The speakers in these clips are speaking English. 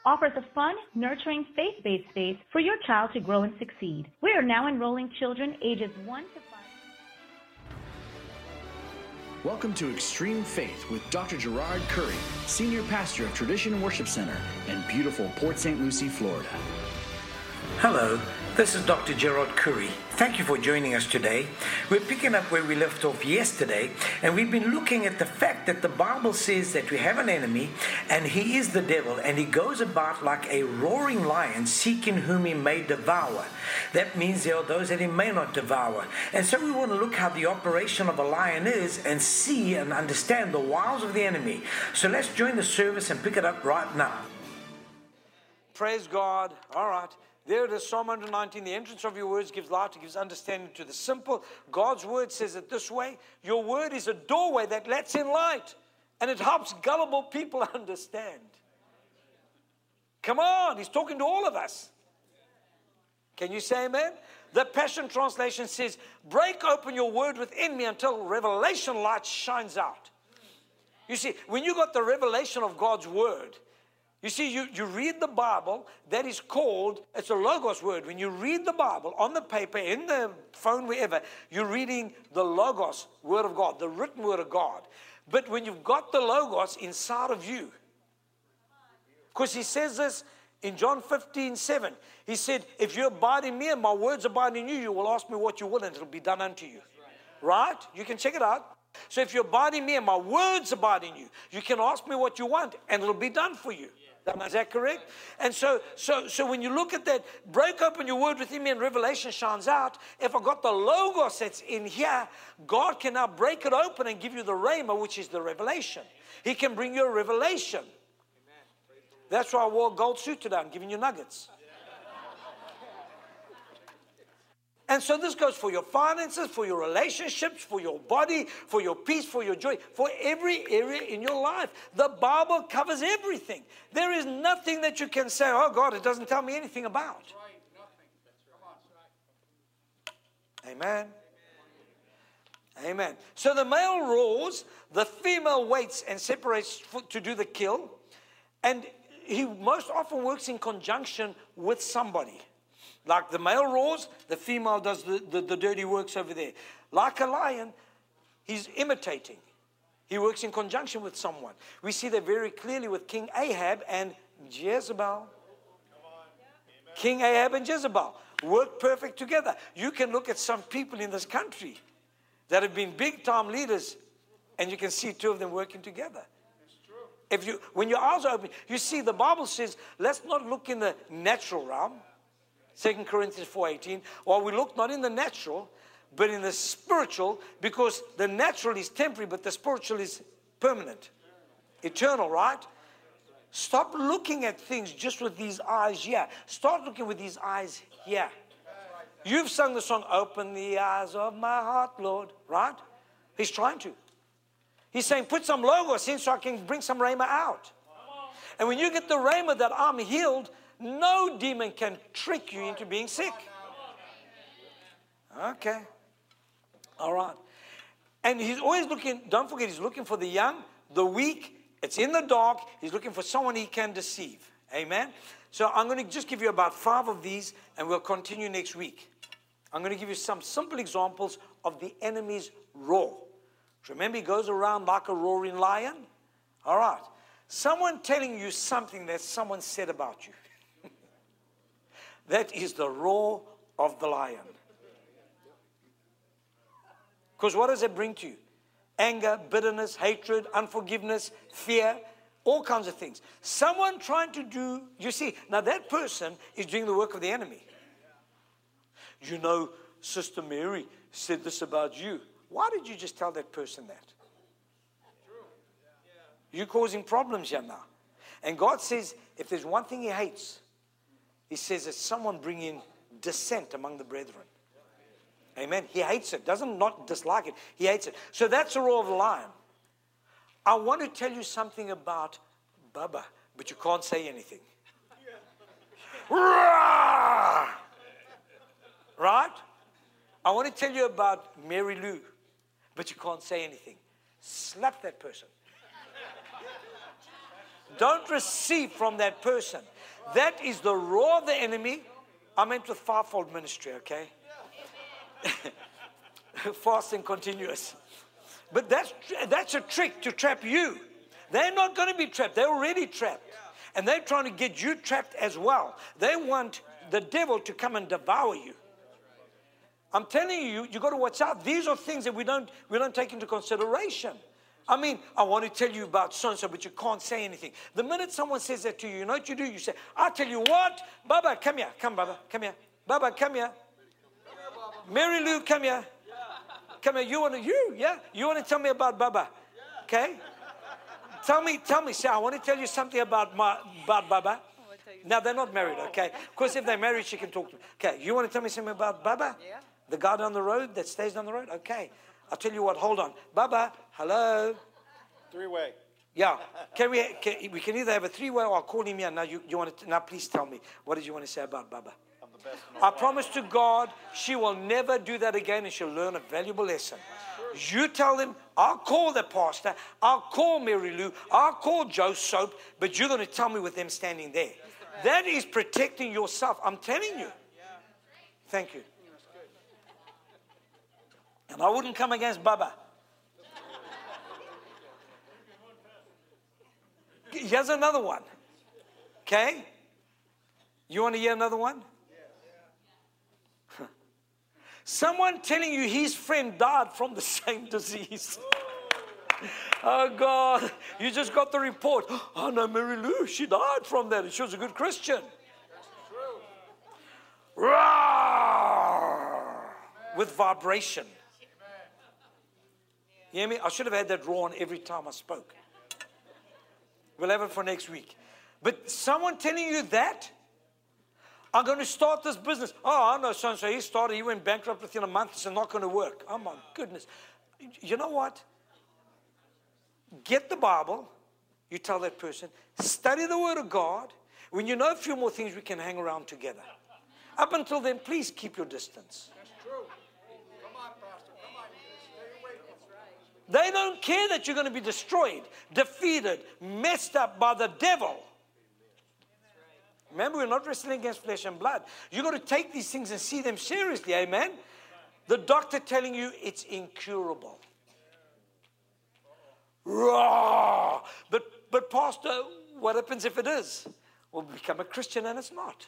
offers a fun, nurturing, faith-based space for your child to grow and succeed. We are now enrolling children ages 1 to 5. Welcome to Extreme Faith with Dr. Gerard Curry, Senior Pastor of Tradition Worship Center in beautiful Port St. Lucie, Florida. Hello, this is Dr. Gerard Curry. Thank you for joining us today. We're picking up where we left off yesterday, and we've been looking at the fact that the Bible says that we have an enemy, and he is the devil, and he goes about like a roaring lion, seeking whom he may devour. That means there are those that he may not devour. And so we want to look how the operation of a lion is and see and understand the wiles of the enemy. So let's join the service and pick it up right now. Praise God. All right. There it is, Psalm 119. The entrance of your words gives light, it gives understanding to the simple. God's word says it this way. Your word is a doorway that lets in light, and it helps gullible people understand. Come on, he's talking to all of us. Can you say amen? The Passion Translation says, break open your word within me until revelation light shines out. You see, when you got the revelation of God's word, you see, you read the Bible, that is called, it's a Logos word. When you read the Bible on the paper, in the phone, wherever, you're reading the Logos, word of God, the written word of God. But when you've got the Logos inside of you, because he says this in John 15:7, he said, if you abide in me and my words abide in you, you will ask me what you will and it'll be done unto you. Right? You can check it out. So if you abide in me and my words abide in you, you can ask me what you want and it'll be done for you. Is that correct? And so when you look at that, break open your word within me and revelation shines out. If I got the Logos that's in here, God can now break it open and give you the Rhema, which is the revelation. He can bring you a revelation. That's why I wore a gold suit today. I'm giving you nuggets. And so this goes for your finances, for your relationships, for your body, for your peace, for your joy, for every area in your life. The Bible covers everything. There is nothing that you can say, oh God, it doesn't tell me anything about. Amen. Amen. So the male roars, the female waits and separates to do the kill. And he most often works in conjunction with somebody. Like the male roars, the female does the dirty works over there. Like a lion, he's imitating. He works in conjunction with someone. We see that very clearly with King Ahab and Jezebel. King Ahab and Jezebel work perfect together. You can look at some people in this country that have been big-time leaders, and you can see two of them working together. When your eyes are open, you see the Bible says, let's not look in the natural realm. 2 Corinthians 4:18, while we look not in the natural, but in the spiritual, because the natural is temporary, but the spiritual is permanent, eternal, right? Stop looking at things just with these eyes here. Start looking with these eyes here. You've sung the song, Open the Eyes of My Heart, Lord, right? He's trying to. He's saying, put some Logos in so I can bring some Rhema out. And when you get the Rhema that I'm healed, no demon can trick you into being sick. Okay. All right. And he's always looking, don't forget, he's looking for the young, the weak. It's in the dark. He's looking for someone he can deceive. Amen. So I'm going to just give you about 5 of these, and we'll continue next week. I'm going to give you some simple examples of the enemy's roar. Remember, he goes around like a roaring lion. All right. Someone telling you something that someone said about you. That is the roar of the lion. Because what does it bring to you? Anger, bitterness, hatred, unforgiveness, fear, all kinds of things. Someone trying to do, you see, now that person is doing the work of the enemy. You know, Sister Mary said this about you. Why did you just tell that person that? You're causing problems here now. And God says, if there's one thing he hates, he says that someone bring in dissent among the brethren. Amen. He hates it. Doesn't not dislike it. He hates it. So that's the roar of the lion. I want to tell you something about Bubba, but you can't say anything. Right? I want to tell you about Mary Lou, but you can't say anything. Slap that person. Don't receive from that person. That is the roar of the enemy. I meant with fivefold ministry, okay? Fast and continuous. But that's a trick to trap you. They're not going to be trapped. They're already trapped. And they're trying to get you trapped as well. They want the devil to come and devour you. I'm telling you, you got to watch out. These are things that we don't take into consideration. I mean, I want to tell you about so-and-so, but you can't say anything. The minute someone says that to you, you know what you do? You say, I'll tell you what. Baba, come here. Come, Baba. Come here. Baba, come here. Mary Lou, come here. Come here. You want to tell me about Baba. Okay? Tell me. Say, I want to tell you something about Baba. Now, they're not married, okay? Of course, if they're married, she can talk to me. Okay, you want to tell me something about Baba? Yeah. The guy down the road that stays down the road? Okay. I'll tell you what, hold on. Baba, hello? Three-way. Yeah. We can either have a three-way or I'll call him here. Now, you want to, now please tell me, what did you want to say about Baba? I'm the best. I promise to God, she will never do that again and she'll learn a valuable lesson. You tell them, I'll call the pastor, I'll call Mary Lou, I'll call Joe Soap, but you're going to tell me with them standing there. That is protecting yourself. I'm telling you. Thank you. And I wouldn't come against Baba. Here's another one. Okay? You want to hear another one? Someone telling you his friend died from the same disease. Oh, God, you just got the report. Oh, no, Mary Lou, she died from that. And she was a good Christian. With vibration. You hear me? I should have had that raw on every time I spoke. We'll have it for next week. But someone telling you that, I'm going to start this business. Oh, I know so-and-so. He started. He went bankrupt within a month. It's not going to work. Oh, my goodness. You know what? Get the Bible. You tell that person. Study the Word of God. When you know a few more things, we can hang around together. Up until then, please keep your distance. That's true. Come on, Pastor. Come on. Stay away. They don't care that you're going to be destroyed, defeated, messed up by the devil. Remember, we're not wrestling against flesh and blood. You've got to take these things and see them seriously, amen? The doctor telling you it's incurable. Raw. But Pastor, what happens if it is? We'll become a Christian and it's not.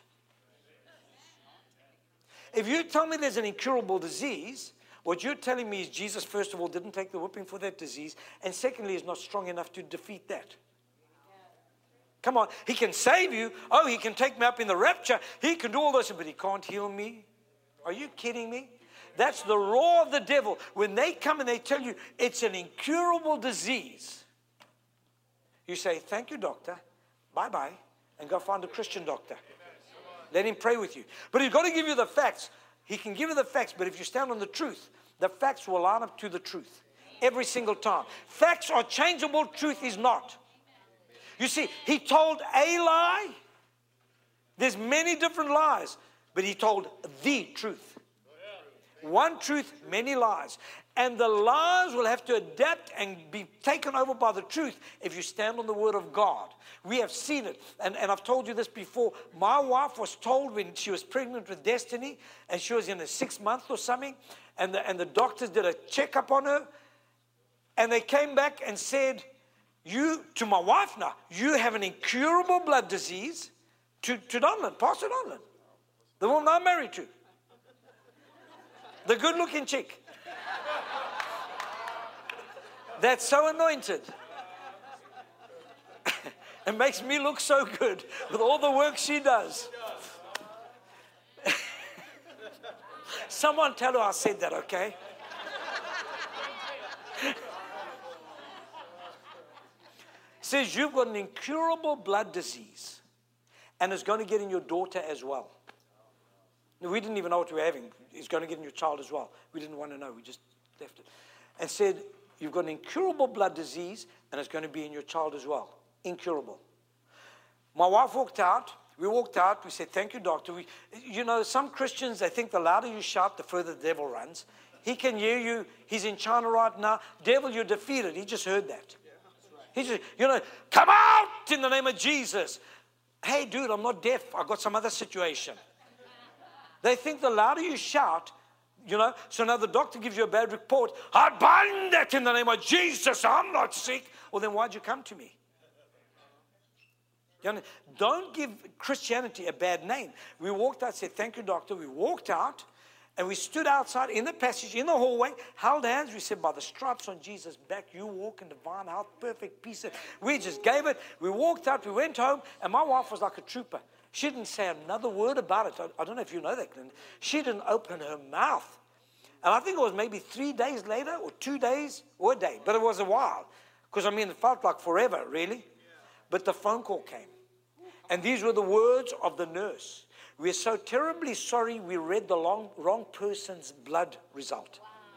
If you tell me there's an incurable disease, what you're telling me is Jesus, first of all, didn't take the whipping for that disease, and secondly, is not strong enough to defeat that. Come on, he can save you. Oh, he can take me up in the rapture. He can do all this, but he can't heal me. Are you kidding me? That's the roar of the devil. When they come and they tell you it's an incurable disease, you say, thank you, doctor. Bye-bye. And go find a Christian doctor. Let him pray with you. But he's got to give you the facts. He can give you the facts, but if you stand on the truth, the facts will line up to the truth. Every single time. Facts are changeable. Truth is not. You see, he told a lie. There's many different lies, but he told the truth. One truth, many lies. And the lies will have to adapt and be taken over by the truth if you stand on the Word of God. We have seen it. And I've told you this before. My wife was told when she was pregnant with Destiny, and she was in her 6th month or something, and the doctors did a checkup on her, and they came back and said, to my wife now, you have an incurable blood disease, to Donlan, Pastor Donlan, the woman I'm married to, the good-looking chick. That's so anointed. It makes me look so good with all the work she does. Someone tell her I said that, okay? Says you've got an incurable blood disease, and it's going to get in your daughter as well. We didn't even know what we were having. It's going to get in your child as well. We didn't want to know. We just left it. And said, you've got an incurable blood disease, and it's going to be in your child as well. Incurable. My wife walked out. We walked out. We said, thank you, doctor. Some Christians, they think the louder you shout, the further the devil runs. He can hear you. He's in China right now. Devil, you're defeated. He just heard that. He said, come out in the name of Jesus. Hey, dude, I'm not deaf. I got some other situation. They think the louder you shout, so now the doctor gives you a bad report. I bind that in the name of Jesus. I'm not sick. Well, then why'd you come to me? Don't give Christianity a bad name. We walked out, said, thank you, doctor. We walked out, and we stood outside in the passage, in the hallway, held hands. We said, by the stripes on Jesus' back, you walk in divine health, perfect peace. We just gave it. We walked out. We went home, and my wife was like a trooper. She didn't say another word about it. I don't know if you know that, Glenn. She didn't open her mouth. And I think it was maybe 3 days later, or 2 days, or a day. But it was a while. Because, it felt like forever, really. But the phone call came. And these were the words of the nurse. We're so terribly sorry we read the wrong person's blood result.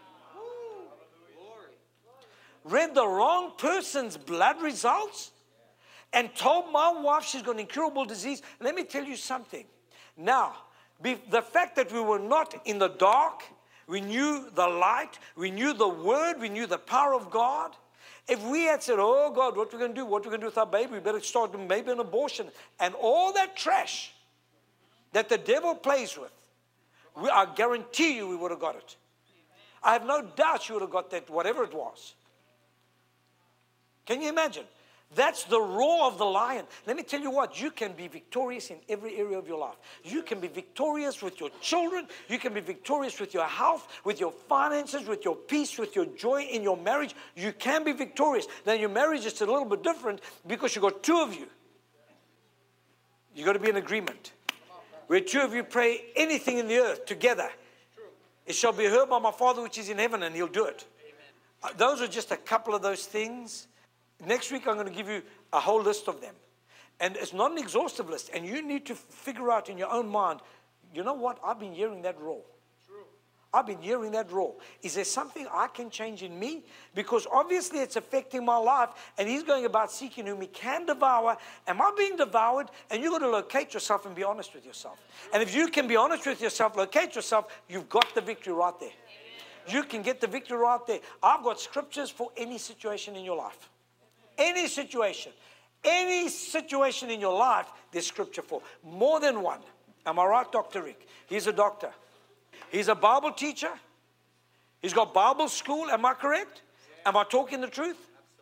Read the wrong person's blood results? And told my wife she's got an incurable disease. Let me tell you something. Now, the fact that we were not in the dark, we knew the light, we knew the word, we knew the power of God. If we had said, oh God, what are we going to do? What are we going to do with our baby? We better start maybe an abortion. And all that trash that the devil plays with, I guarantee you we would have got it. I have no doubt you would have got that, whatever it was. Can you imagine? That's the roar of the lion. Let me tell you what, you can be victorious in every area of your life. You can be victorious with your children. You can be victorious with your health, with your finances, with your peace, with your joy in your marriage. You can be victorious. Now your marriage is a little bit different because you've got two of you. You've got to be in agreement. Where two of you pray anything in the earth together, it shall be heard by my Father which is in heaven, and he'll do it. Those are just a couple of those things. Next week, I'm going to give you a whole list of them. And it's not an exhaustive list. And you need to figure out in your own mind, you know what? I've been hearing that roar. I've been hearing that roar. Is there something I can change in me? Because obviously it's affecting my life. And he's going about seeking whom he can devour. Am I being devoured? And you've got to locate yourself and be honest with yourself. And if you can be honest with yourself, locate yourself, you've got the victory right there. You can get the victory right there. I've got scriptures for any situation in your life. Any situation in your life, there's scripture for. More than one. Am I right, Dr. Rick? He's a doctor. He's a Bible teacher. He's got Bible school. Am I correct? Am I talking the truth?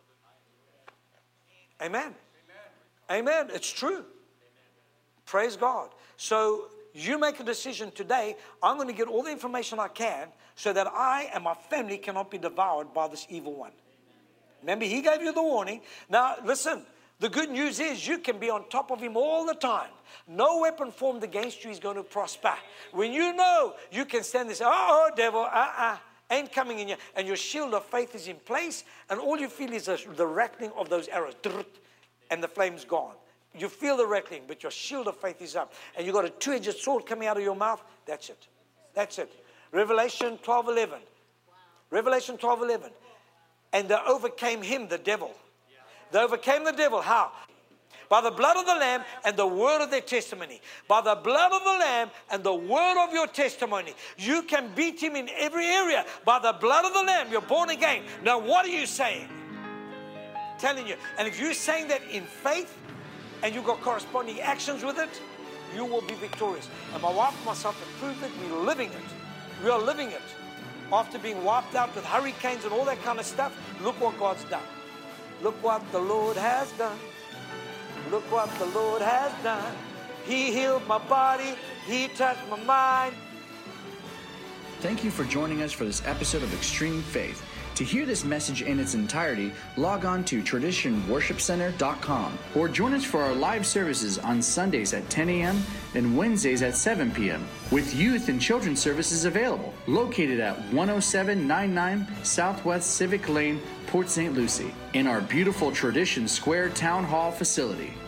Amen. Amen. It's true. Praise God. So you make a decision today. I'm going to get all the information I can so that I and my family cannot be devoured by this evil one. Remember, he gave you the warning. Now, listen, the good news is you can be on top of him all the time. No weapon formed against you is going to prosper. When you know, you can stand there and say, oh, devil, ain't coming in here. And your shield of faith is in place, and all you feel is the rattling of those arrows. And the flame's gone. You feel the rattling, but your shield of faith is up. And you've got a two-edged sword coming out of your mouth. That's it. That's it. Revelation 12:11. Revelation 12:11. And they overcame him, the devil. They overcame the devil. How? By the blood of the Lamb and the word of their testimony. By the blood of the Lamb and the word of your testimony. You can beat him in every area. By the blood of the Lamb, you're born again. Now, what are you saying? Telling you. And if you're saying that in faith and you've got corresponding actions with it, you will be victorious. And my wife and myself have proved it. We're living it. We are living it. After being wiped out with hurricanes and all that kind of stuff, look what God's done. Look what the Lord has done. Look what the Lord has done. He healed my body. He touched my mind. Thank you for joining us for this episode of Extreme Faith. To hear this message in its entirety, log on to traditionworshipcenter.com or join us for our live services on Sundays at 10 a.m. and Wednesdays at 7 p.m. with youth and children's services available. Located at 10799 Southwest Civic Lane, Port St. Lucie, in our beautiful Tradition Square Town Hall facility.